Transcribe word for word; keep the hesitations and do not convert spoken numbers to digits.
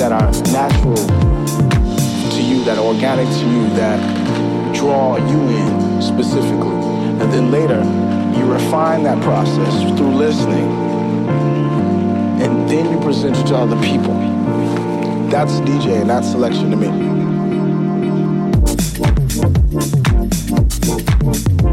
that are natural to you, that are organic to you, that draw you in specifically. And then later, you refine that process through listening, and then you present it to other people. That's D J, and that's selection to me.